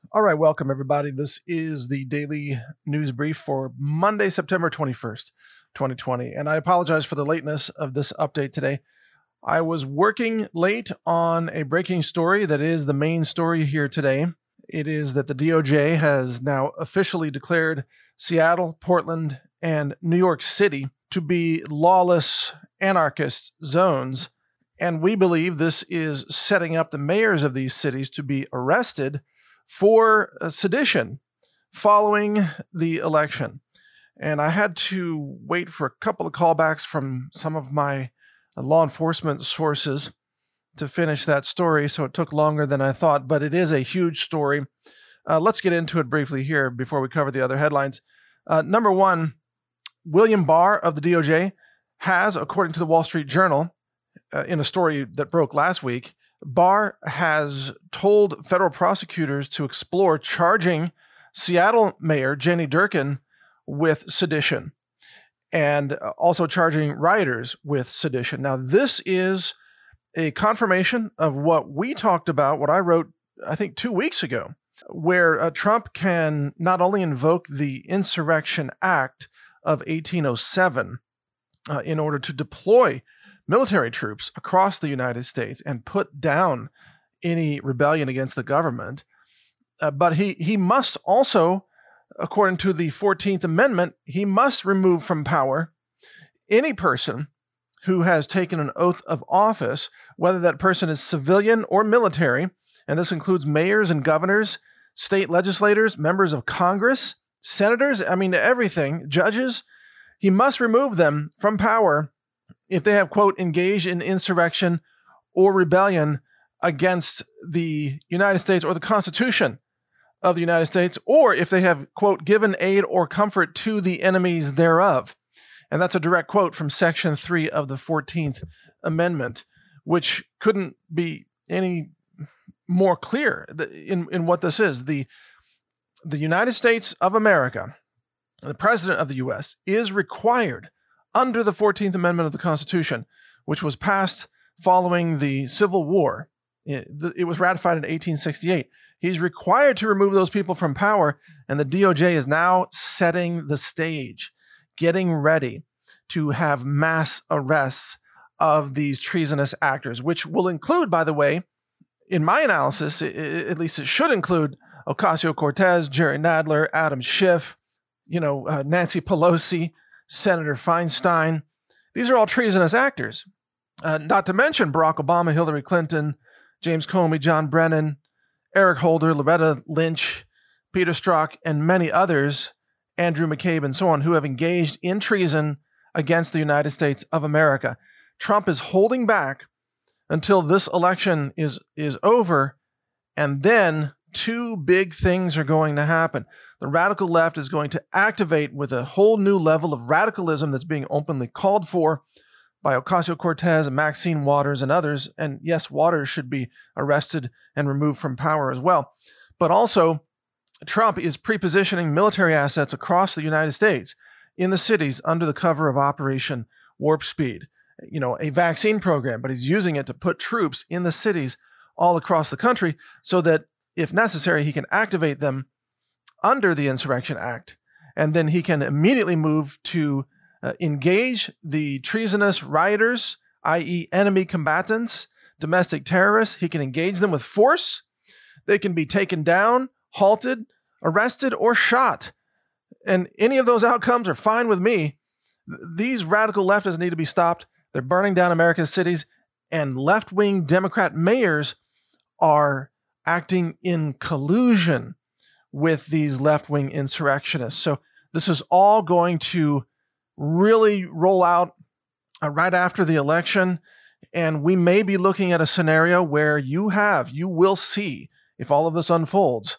All right, welcome everybody. This is the daily news brief for Monday, September 21st, 2020. And I apologize for the lateness of this update today. I was working late on a breaking story that is the main story here today. It is that the DOJ has now officially declared Seattle, Portland, and New York City to be lawless anarchist zones. And we believe this is setting up the mayors of these cities to be arrested for sedition following the election. And I had to wait for a couple of callbacks from some of my law enforcement sources to finish that story, so it took longer than I thought, but it is a huge story. Let's get into it briefly here before we cover the other headlines. Number one, William Barr of the DOJ has, according to the Wall Street Journal, in a story that broke last week, Barr has told federal prosecutors to explore charging Seattle Mayor Jenny Durkan with sedition and also charging rioters with sedition. Now, this is a confirmation of what we talked about, what I wrote, I think, 2 weeks ago, where Trump can not only invoke the Insurrection Act of 1807 in order to deploy military troops across the United States and put down any rebellion against the government. But he must also, according to the 14th Amendment, he must remove from power any person who has taken an oath of office, whether that person is civilian or military, and this includes mayors and governors, state legislators, members of Congress, senators, everything, judges. He must remove them from power if they have, quote, engaged in insurrection or rebellion against the United States or the Constitution of the United States, or if they have, quote, given aid or comfort to the enemies thereof. And that's a direct quote from Section 3 of the 14th Amendment, which couldn't be any more clear in what this is. The United States of America, the President of the U.S., is required under the 14th Amendment of the Constitution, which was passed following the Civil War. It was ratified in 1868. He's required to remove those people from power, and the DOJ is now setting the stage, getting ready to have mass arrests of these treasonous actors, which will include, by the way, in my analysis, at least it should include Ocasio-Cortez, Jerry Nadler, Adam Schiff, Nancy Pelosi, Senator Feinstein. These are all treasonous actors. Not to mention Barack Obama, Hillary Clinton, James Comey, John Brennan, Eric Holder, Loretta Lynch, Peter Strzok, and many others, Andrew McCabe, and so on, who have engaged in treason against the United States of America. Trump is holding back until this election is over, and then two big things are going to happen. The radical left is going to activate with a whole new level of radicalism that's being openly called for by Ocasio-Cortez and Maxine Waters and others. And yes, Waters should be arrested and removed from power as well. But also, Trump is prepositioning military assets across the United States in the cities under the cover of Operation Warp Speed. A vaccine program, but he's using it to put troops in the cities all across the country so that, if necessary, he can activate them under the Insurrection Act, and then he can immediately move to engage the treasonous rioters, i.e. enemy combatants, domestic terrorists. He can engage them with force. They can be taken down, halted, arrested, or shot. And any of those outcomes are fine with me. These radical leftists need to be stopped. They're burning down America's cities, and left-wing Democrat mayors are acting in collusion with these left-wing insurrectionists. So this is all going to really roll out right after the election, and we may be looking at a scenario where you will see, if all of this unfolds,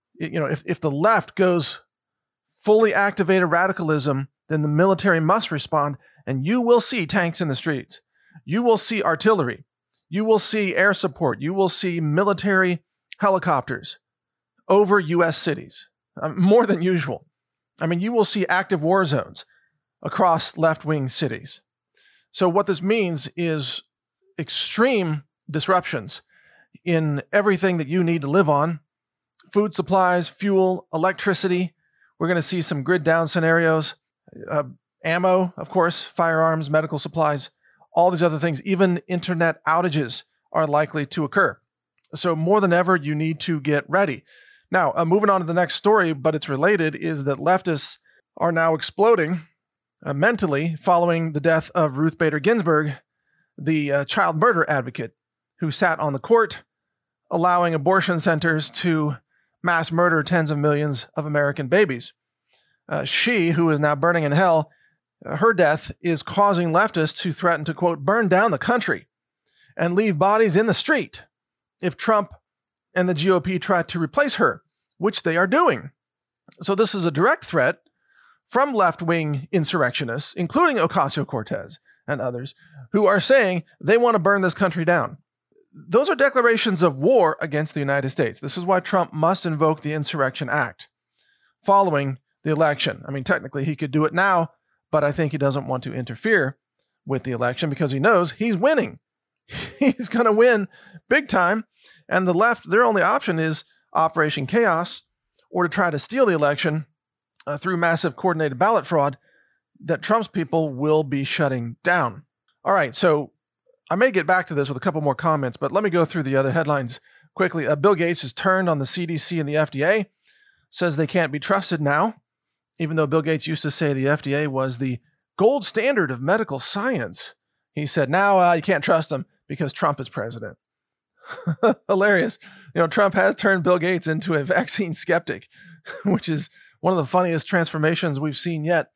if the left goes fully activated radicalism, then the military must respond, and you will see tanks in the streets. You will see artillery. You will see air support. You will see military helicopters over U.S. cities, more than usual. You will see active war zones across left-wing cities. So what this means is extreme disruptions in everything that you need to live on, food supplies, fuel, electricity. We're going to see some grid down scenarios, ammo, of course, firearms, medical supplies, all these other things. Even internet outages are likely to occur. So more than ever, you need to get ready. Now, moving on to the next story, but it's related, is that leftists are now exploding mentally following the death of Ruth Bader Ginsburg, the child murder advocate who sat on the court allowing abortion centers to mass murder tens of millions of American babies. She, who is now burning in hell, her death is causing leftists to threaten to, quote, burn down the country and leave bodies in the street if Trump and the GOP try to replace her, which they are doing. So this is a direct threat from left-wing insurrectionists, including Ocasio-Cortez and others, who are saying they want to burn this country down. Those are declarations of war against the United States. This is why Trump must invoke the Insurrection Act following the election. I mean, technically he could do it now, but I think he doesn't want to interfere with the election because he knows he's winning. He's going to win big time. And the left, their only option is Operation Chaos, or to try to steal the election through massive coordinated ballot fraud that Trump's people will be shutting down. All right, so I may get back to this with a couple more comments, but let me go through the other headlines quickly. Bill Gates has turned on the CDC and the FDA, says they can't be trusted now, even though Bill Gates used to say the FDA was the gold standard of medical science. He said, now you can't trust them because Trump is president. Hilarious. You know, Trump has turned Bill Gates into a vaccine skeptic, which is one of the funniest transformations we've seen yet.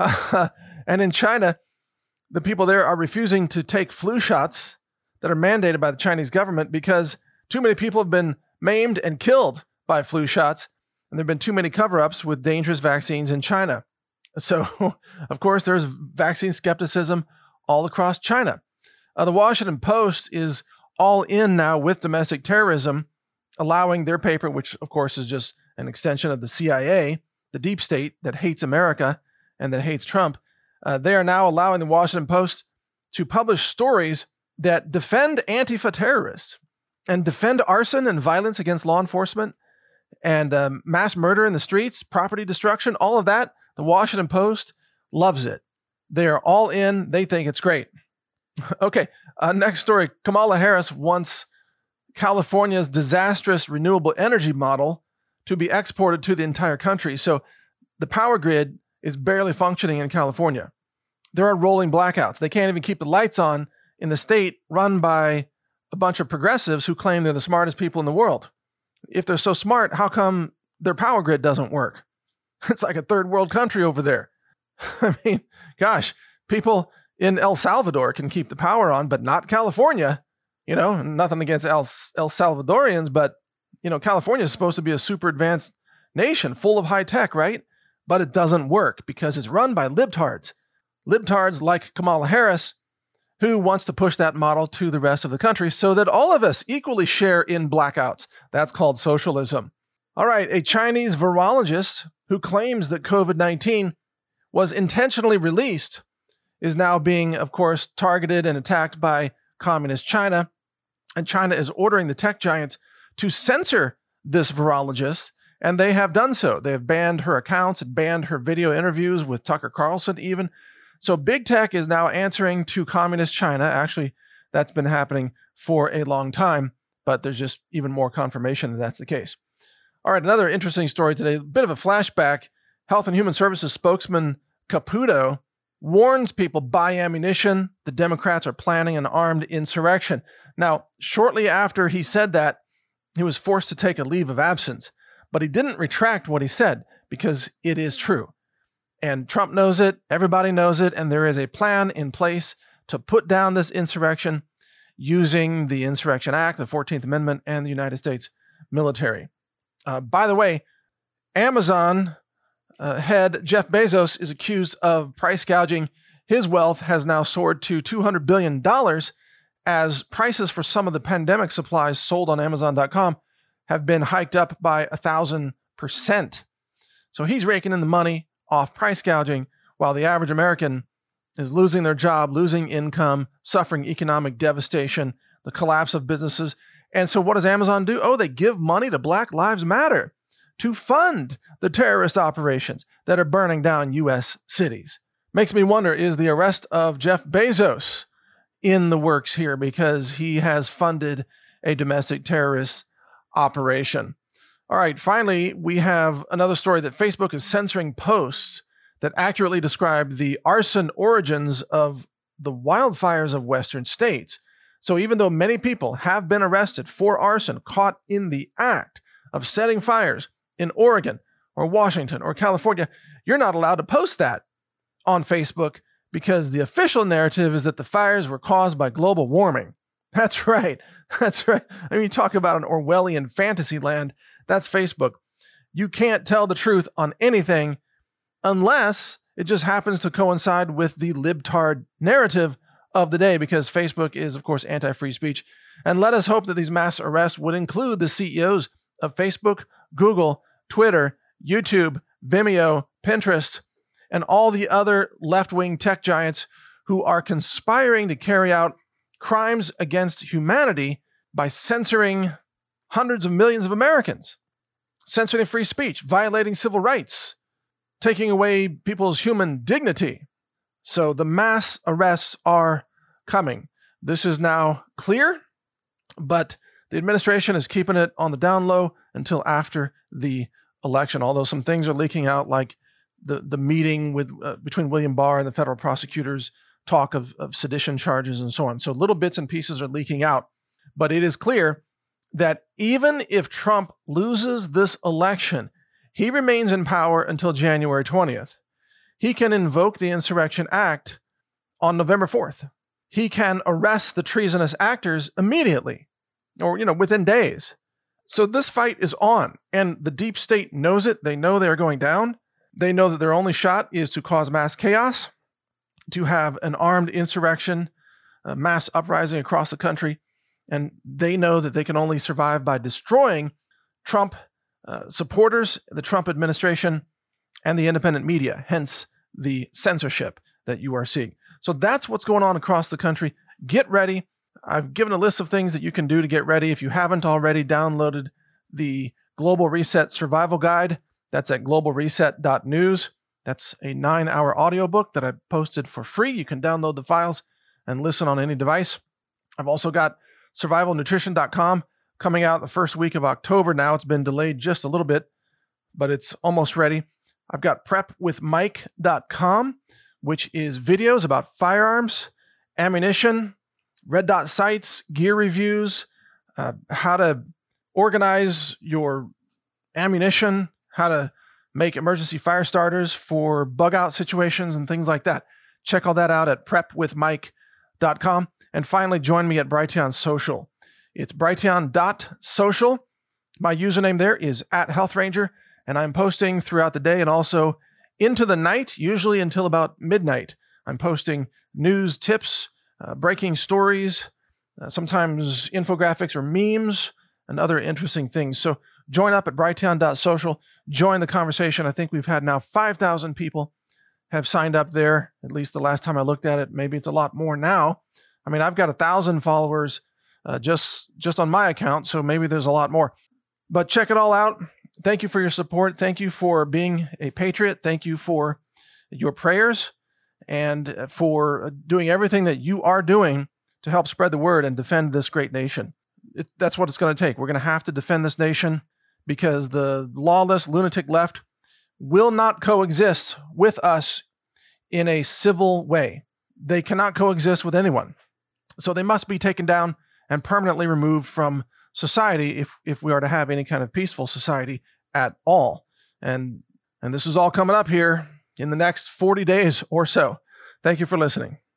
And in China, the people there are refusing to take flu shots that are mandated by the Chinese government because too many people have been maimed and killed by flu shots, and there have been too many cover-ups with dangerous vaccines in China. So, of course, there's vaccine skepticism all across China. The Washington Post is all in now with domestic terrorism, allowing their paper, which, of course, is just an extension of the CIA, the deep state that hates America and that hates Trump. They are now allowing the Washington Post to publish stories that defend Antifa terrorists and defend arson and violence against law enforcement and mass murder in the streets, property destruction, all of that. The Washington Post loves it. They are all in. They think it's great. Okay, next story. Kamala Harris wants California's disastrous renewable energy model to be exported to the entire country. So the power grid is barely functioning in California. There are rolling blackouts. They can't even keep the lights on in the state run by a bunch of progressives who claim they're the smartest people in the world. If they're so smart, how come their power grid doesn't work? It's like a third world country over there. I mean, gosh, people in El Salvador can keep the power on, but not California. You know, nothing against El Salvadorians, but, you know, California is supposed to be a super advanced nation full of high tech, right? But it doesn't work because it's run by libtards. Libtards like Kamala Harris, who wants to push that model to the rest of the country so that all of us equally share in blackouts. That's called socialism. All right, a Chinese virologist who claims that COVID-19 was intentionally released is now being, of course, targeted and attacked by communist China. And China is ordering the tech giants to censor this virologist, and they have done so. They have banned her accounts, banned her video interviews with Tucker Carlson even. So big tech is now answering to communist China. Actually, that's been happening for a long time, but there's just even more confirmation that that's the case. All right, another interesting story today, a bit of a flashback. Health and Human Services spokesman Caputo warns people buy ammunition. The Democrats are planning an armed insurrection. Now, shortly after he said that, he was forced to take a leave of absence, but he didn't retract what he said because it is true. And Trump knows it, everybody knows it, and there is a plan in place to put down this insurrection using the Insurrection Act, the 14th Amendment, and the United States military. By the way, Amazon head Jeff Bezos is accused of price gouging. His wealth has now soared to $200 billion as prices for some of the pandemic supplies sold on Amazon.com have been hiked up by 1,000%. So he's raking in the money off price gouging while the average American is losing their job, losing income, suffering economic devastation, the collapse of businesses. And so what does Amazon do? Oh, they give money to Black Lives Matter to fund the terrorist operations that are burning down U.S. cities. Makes me wonder, is the arrest of Jeff Bezos in the works here because he has funded a domestic terrorist operation? All right, finally, we have another story that Facebook is censoring posts that accurately describe the arson origins of the wildfires of Western states. So even though many people have been arrested for arson, caught in the act of setting fires in Oregon or Washington or California, you're not allowed to post that on Facebook because the official narrative is that the fires were caused by global warming. That's right. That's right. I mean, you talk about an Orwellian fantasy land. That's Facebook. You can't tell the truth on anything unless it just happens to coincide with the libtard narrative of the day, because Facebook is, of course, anti-free speech. And let us hope that these mass arrests would include the CEOs of Facebook, Google, Twitter, YouTube, Vimeo, Pinterest, and all the other left-wing tech giants who are conspiring to carry out crimes against humanity by censoring hundreds of millions of Americans, censoring free speech, violating civil rights, taking away people's human dignity. So the mass arrests are coming. This is now clear, but the administration is keeping it on the down low until after the election, although some things are leaking out, like the meeting with between William Barr and the federal prosecutors, talk of sedition charges and so on. So little bits and pieces are leaking out. But it is clear that even if Trump loses this election, he remains in power until January 20th. He can invoke the Insurrection Act on November 4th. He can arrest the treasonous actors immediately or, within days. So this fight is on, and the deep state knows it. They know they're going down. They know that their only shot is to cause mass chaos, to have an armed insurrection, a mass uprising across the country. And they know that they can only survive by destroying Trump supporters, the Trump administration, and the independent media, hence the censorship that you are seeing. So that's what's going on across the country. Get ready. I've given a list of things that you can do to get ready. If you haven't already downloaded the Global Reset Survival Guide, that's at globalreset.news. That's a 9-hour audiobook that I posted for free. You can download the files and listen on any device. I've also got survivalnutrition.com coming out the first week of October. Now it's been delayed just a little bit, but it's almost ready. I've got prepwithmike.com, which is videos about firearms, ammunition, red dot sights, gear reviews, how to organize your ammunition, how to make emergency fire starters for bug out situations and things like that. Check all that out at prepwithmike.com. And finally, join me at Brighteon Social. It's brighteon.social. My username there is @HealthRanger, and I'm posting throughout the day and also into the night, usually until about midnight. I'm posting news, tips, breaking stories, sometimes infographics or memes, and other interesting things. So join up at brighteon.social. Join the conversation. I think we've had now 5,000 people have signed up there, at least the last time I looked at it. Maybe it's a lot more now. I mean, I've got 1,000 followers just on my account, so maybe there's a lot more. But check it all out. Thank you for your support. Thank you for being a patriot. Thank you for your prayers and for doing everything that you are doing to help spread the word and defend this great nation. That's what it's going to take. We're going to have to defend this nation because the lawless, lunatic left will not coexist with us in a civil way. They cannot coexist with anyone. So they must be taken down and permanently removed from society if we are to have any kind of peaceful society at all. And this is all coming up here in the next 40 days or so. Thank you for listening.